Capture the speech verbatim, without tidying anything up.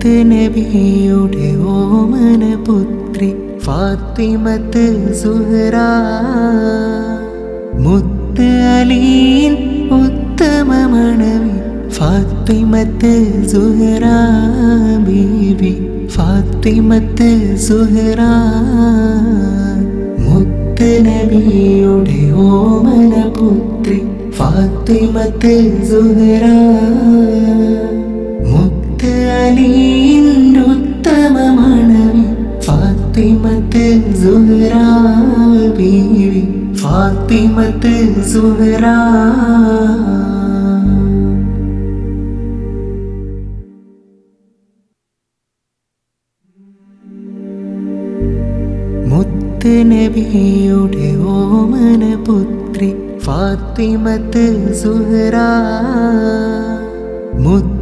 മുത്ത് നബിയുടെ ഓമന പുത്രി ഫാത്തിമത്ത് സുഹ്റാ, മുത്ത് അലിയിൻ ഉത്തമ മണവി ഫാത്തിമത്ത് സുഹ്റാ ബീവി ഫാത്തിമത്ത് സുഹ്റാ. മുത്ത് നബിയുടെ ഓമന പുത്രി ഫാത്തിമത്ത് സുഹ്റാ, മുത്ത് അലിയിൻ ഉത്തമ മണവി ഫാത്തിമത്ത് സുഹ്റാ ബീവി ഫാത്തിമത്ത് സുഹ്റാ. മുത്ത് നബിയുടെ ഓമന പുത്രി ഫാത്തിമത്ത് സുഹ്റാ, മുത്ത്